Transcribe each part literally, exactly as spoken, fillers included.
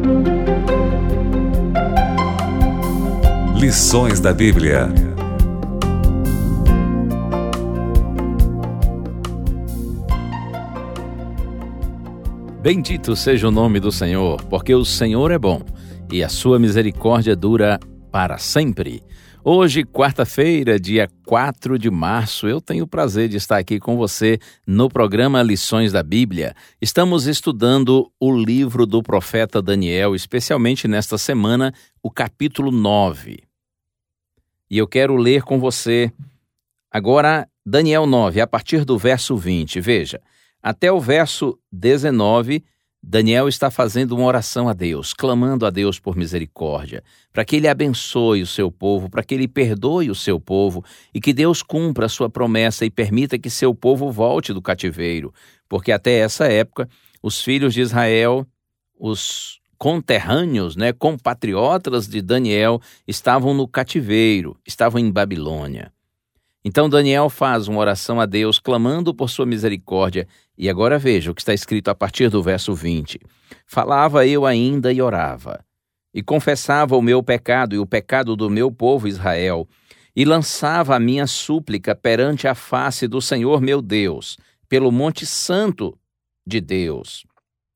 Lições da Bíblia. Bendito seja o nome do Senhor, porque o Senhor é bom e a sua misericórdia dura para sempre. Hoje, quarta-feira, dia quatro de março, eu tenho o prazer de estar aqui com você no programa Lições da Bíblia. Estamos estudando o livro do profeta Daniel, especialmente nesta semana, o capítulo nove. E eu quero ler com você agora Daniel nove, a partir do verso vinte. Veja, até o verso dezenove, Daniel está fazendo uma oração a Deus, clamando a Deus por misericórdia, para que Ele abençoe o seu povo, para que Ele perdoe o seu povo e que Deus cumpra a sua promessa e permita que seu povo volte do cativeiro, porque até essa época os filhos de Israel, os conterrâneos, né, compatriotas de Daniel, estavam no cativeiro, estavam em Babilônia. Então Daniel faz uma oração a Deus, clamando por sua misericórdia. E agora veja o que está escrito a partir do verso vinte. Falava eu ainda e orava, e confessava o meu pecado e o pecado do meu povo Israel, e lançava a minha súplica perante a face do Senhor meu Deus, pelo monte santo de Deus.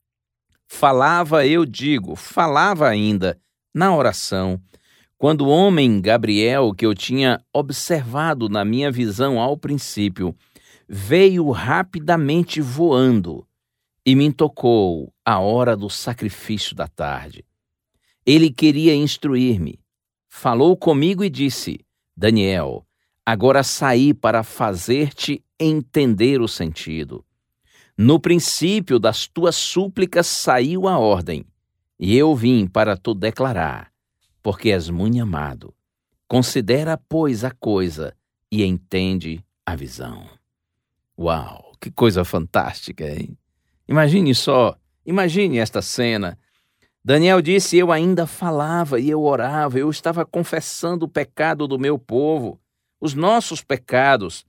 Falava eu, digo, falava ainda na oração, quando o homem Gabriel, que eu tinha observado na minha visão ao princípio, veio rapidamente voando e me tocou à hora do sacrifício da tarde. Ele queria instruir-me. Falou comigo e disse: Daniel, agora saí para fazer-te entender o sentido. No princípio das tuas súplicas saiu a ordem, e eu vim para te declarar, porque és muito amado. Considera, pois, a coisa e entende a visão. Uau, que coisa fantástica, hein? Imagine só, imagine esta cena. Daniel disse: eu ainda falava e eu orava, eu estava confessando o pecado do meu povo, os nossos pecados.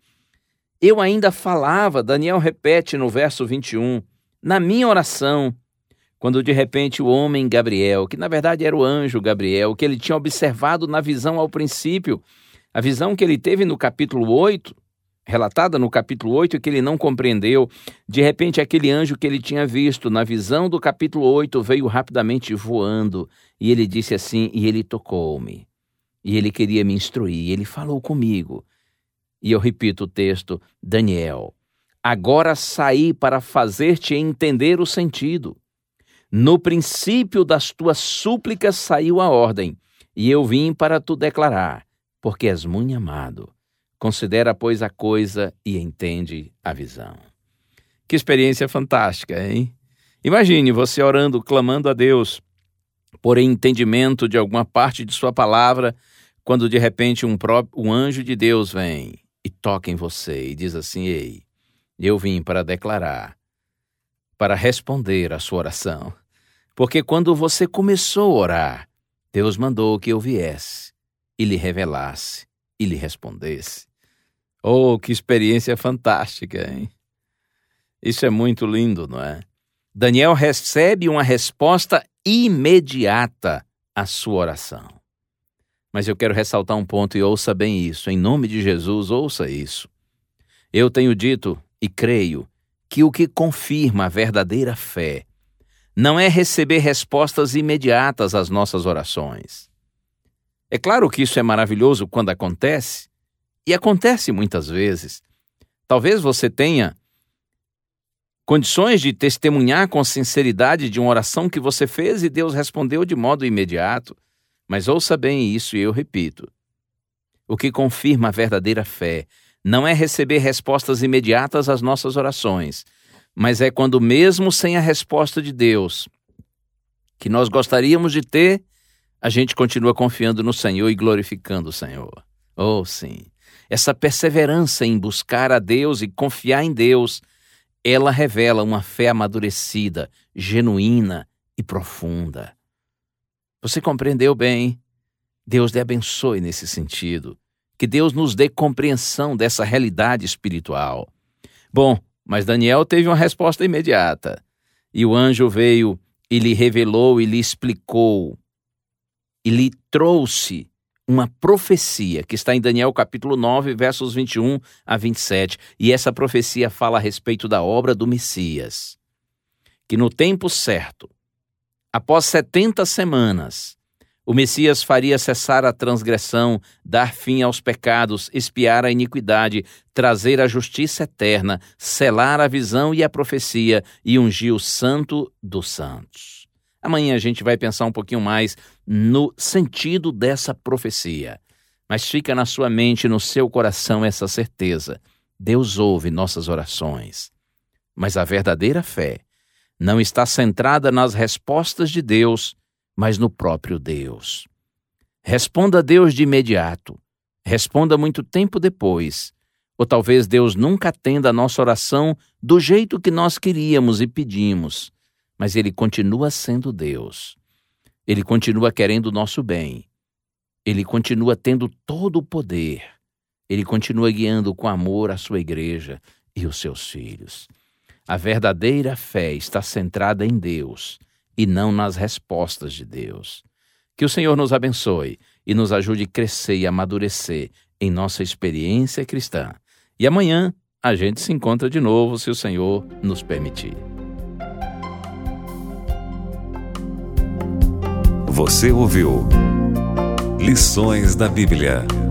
Eu ainda falava, Daniel repete no verso vinte e um, na minha oração, quando de repente o homem Gabriel, que na verdade era o anjo Gabriel, que ele tinha observado na visão ao princípio, a visão que ele teve no capítulo oito, relatada no capítulo oito e que ele não compreendeu, de repente aquele anjo que ele tinha visto na visão do capítulo oito veio rapidamente voando e ele disse assim, e ele tocou-me, e ele queria me instruir, ele falou comigo. E eu repito o texto, Daniel, agora saí para fazer-te entender o sentido. No princípio das tuas súplicas saiu a ordem, e eu vim para te declarar, porque és muito amado. Considera, pois, a coisa e entende a visão. Que experiência fantástica, hein? Imagine você orando, clamando a Deus por entendimento de alguma parte de sua palavra, quando de repente um, próprio, um anjo de Deus vem e toca em você e diz assim, ei, eu vim para declarar, para responder a sua oração. Porque quando você começou a orar, Deus mandou que eu viesse e lhe revelasse e lhe respondesse. Oh, que experiência fantástica, hein? Isso é muito lindo, não é? Daniel recebe uma resposta imediata à sua oração. Mas eu quero ressaltar um ponto e ouça bem isso. Em nome de Jesus, ouça isso. Eu tenho dito e creio que o que confirma a verdadeira fé não é receber respostas imediatas às nossas orações. É claro que isso é maravilhoso quando acontece, e acontece muitas vezes. Talvez você tenha condições de testemunhar com sinceridade de uma oração que você fez e Deus respondeu de modo imediato. Mas ouça bem isso e eu repito. O que confirma a verdadeira fé não é receber respostas imediatas às nossas orações, mas é quando mesmo sem a resposta de Deus, que nós gostaríamos de ter, a gente continua confiando no Senhor e glorificando o Senhor. Oh, sim. Essa perseverança em buscar a Deus e confiar em Deus, ela revela uma fé amadurecida, genuína e profunda. Você compreendeu bem? Deus lhe abençoe nesse sentido. Que Deus nos dê compreensão dessa realidade espiritual. Bom, mas Daniel teve uma resposta imediata. E o anjo veio e lhe revelou e lhe explicou e lhe trouxe uma profecia que está em Daniel capítulo nove, versos vinte e um a vinte e sete. E essa profecia fala a respeito da obra do Messias, que no tempo certo, após setenta semanas, o Messias faria cessar a transgressão, dar fim aos pecados, expiar a iniquidade, trazer a justiça eterna, selar a visão e a profecia e ungir o Santo dos Santos. Amanhã a gente vai pensar um pouquinho mais no sentido dessa profecia. Mas fica na sua mente e no seu coração essa certeza. Deus ouve nossas orações. Mas a verdadeira fé não está centrada nas respostas de Deus, mas no próprio Deus. Responda a Deus de imediato. Responda muito tempo depois. Ou talvez Deus nunca atenda a nossa oração do jeito que nós queríamos e pedimos. Mas Ele continua sendo Deus. Ele continua querendo o nosso bem. Ele continua tendo todo o poder. Ele continua guiando com amor a sua igreja e os seus filhos. A verdadeira fé está centrada em Deus e não nas respostas de Deus. Que o Senhor nos abençoe e nos ajude a crescer e amadurecer em nossa experiência cristã. E amanhã a gente se encontra de novo, se o Senhor nos permitir. Você ouviu Lições da Bíblia.